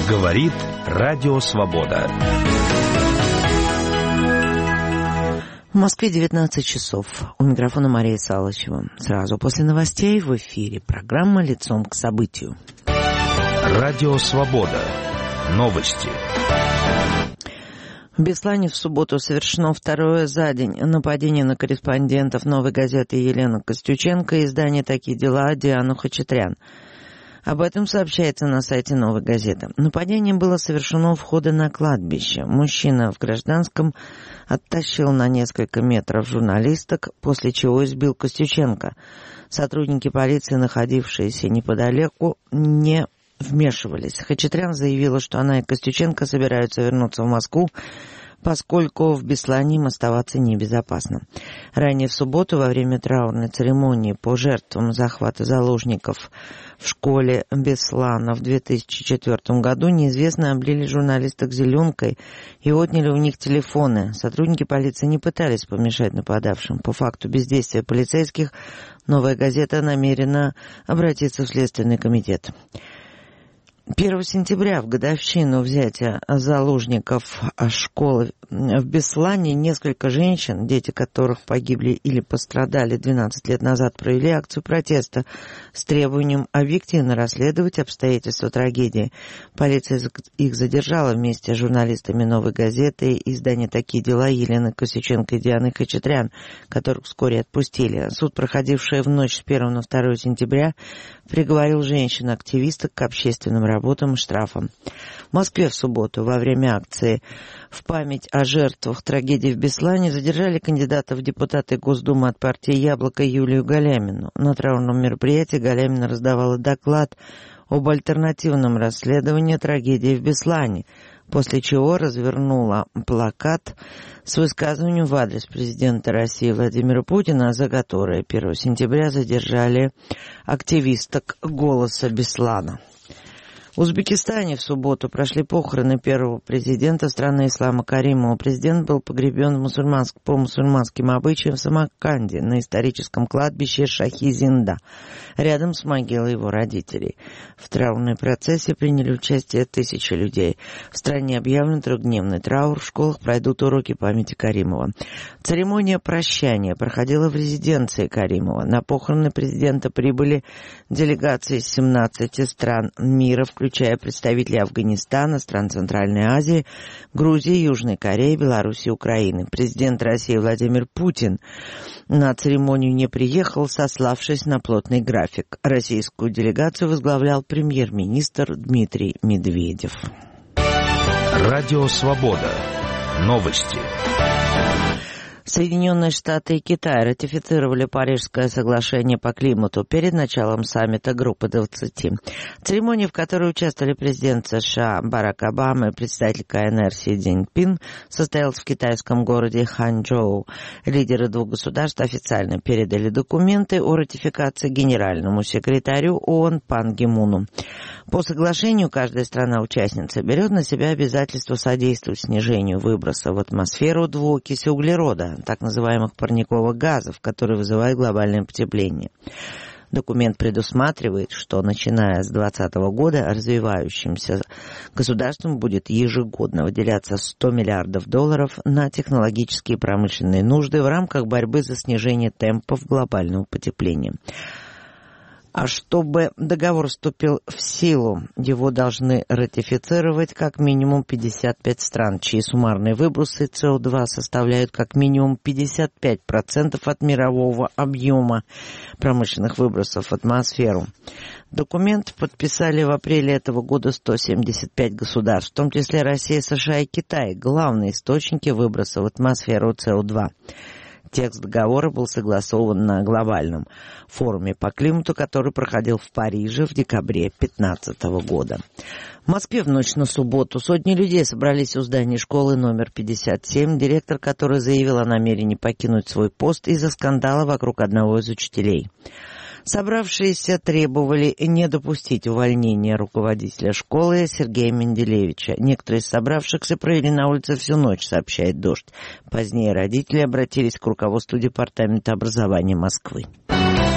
Говорит Радио Свобода. В Москве 19 часов. У микрофона Мария Салычева. Сразу после новостей в эфире программа «Лицом к событию». Радио Свобода. Новости. В Беслане в субботу совершено второе за день нападение на корреспондентов «Новой газеты» Елену Костюченко и издания «Такие дела» Диану Хачатрян. Об этом сообщается на сайте «Новой газеты». Нападение было совершено у входа на кладбище. Мужчина в гражданском оттащил на несколько метров журналисток, после чего избил Костюченко. Сотрудники полиции, находившиеся неподалеку, не вмешивались. Хачатрян заявила, что она и Костюченко собираются вернуться в Москву, поскольку в Беслане им оставаться небезопасно. Ранее в субботу во время траурной церемонии по жертвам захвата заложников в школе Беслана в 2004 году неизвестные облили журналисток зеленкой и отняли у них телефоны. Сотрудники полиции не пытались помешать нападавшим. По факту бездействия полицейских «Новая газета» намерена обратиться в Следственный комитет. 1 сентября, в годовщину взятия заложников школы в Беслане, несколько женщин, дети которых погибли или пострадали 12 лет назад, провели акцию протеста с требованием объективно расследовать обстоятельства трагедии. Полиция их задержала вместе с журналистами «Новой газеты» и издания «Такие дела» Елены Костюченко и Дианы Хачатрян, которых вскоре отпустили. Суд, проходивший в ночь с 1 на 2 сентября, приговорил женщин-активисток к общественным работам и штрафам. В Москве в субботу во время акции в память о жертвах трагедии в Беслане задержали кандидата в депутаты Госдумы от партии «Яблоко» Юлию Галямину. На траурном мероприятии Галямина раздавала доклад об альтернативном расследовании трагедии в Беслане, после чего развернула плакат с высказыванием в адрес президента России Владимира Путина, за которое 1 сентября задержали активисток «Голоса Беслана». В Узбекистане в субботу прошли похороны первого президента страны Ислама Каримова. Президент был погребен по мусульманским обычаям в Самарканде на историческом кладбище Шахи-Зинда, рядом с могилой его родителей. В траурной процессии приняли участие тысячи людей. В стране объявлен трехдневный траур, в школах пройдут уроки памяти Каримова. Церемония прощания проходила в резиденции Каримова. На похороны президента прибыли делегации из 17 стран мира, включая представителей Афганистана, стран Центральной Азии, Грузии, Южной Кореи, Беларуси и Украины. Президент России Владимир Путин на церемонию не приехал, сославшись на плотный график. Российскую делегацию возглавлял премьер-министр Дмитрий Медведев. Радио Свобода. Новости. Соединенные Штаты и Китай ратифицировали Парижское соглашение по климату перед началом саммита Группы 20. Церемония, в которой участвовали президент США Барак Обама и представитель КНР Си Цзиньпин, состоялась в китайском городе Ханчжоу. Лидеры двух государств официально передали документы о ратификации генеральному секретарю ООН Пан Ги Муну. По соглашению каждая страна-участница берет на себя обязательство содействовать снижению выброса в атмосферу двуокиси углерода, так называемых парниковых газов, которые вызывают глобальное потепление. Документ предусматривает, что начиная с 2020 года развивающимся государствам будет ежегодно выделяться $100 миллиардов на технологические и промышленные нужды в рамках борьбы за снижение темпов глобального потепления. А чтобы договор вступил в силу, его должны ратифицировать как минимум 55 стран, чьи суммарные выбросы СО2 составляют как минимум 55% от мирового объема промышленных выбросов в атмосферу. Документ подписали в апреле этого года 175 государств, в том числе Россия, США и Китай, главные источники выбросов в атмосферу СО2. Текст договора был согласован на глобальном форуме по климату, который проходил в Париже в декабре 2015 года. В Москве в ночь на субботу сотни людей собрались у здания школы номер 57, директор которой заявил о намерении покинуть свой пост из-за скандала вокруг одного из учителей. Собравшиеся требовали не допустить увольнения руководителя школы Сергея Менделевича. Некоторые из собравшихся провели на улице всю ночь, сообщает «Дождь». Позднее родители обратились к руководству Департамента образования Москвы.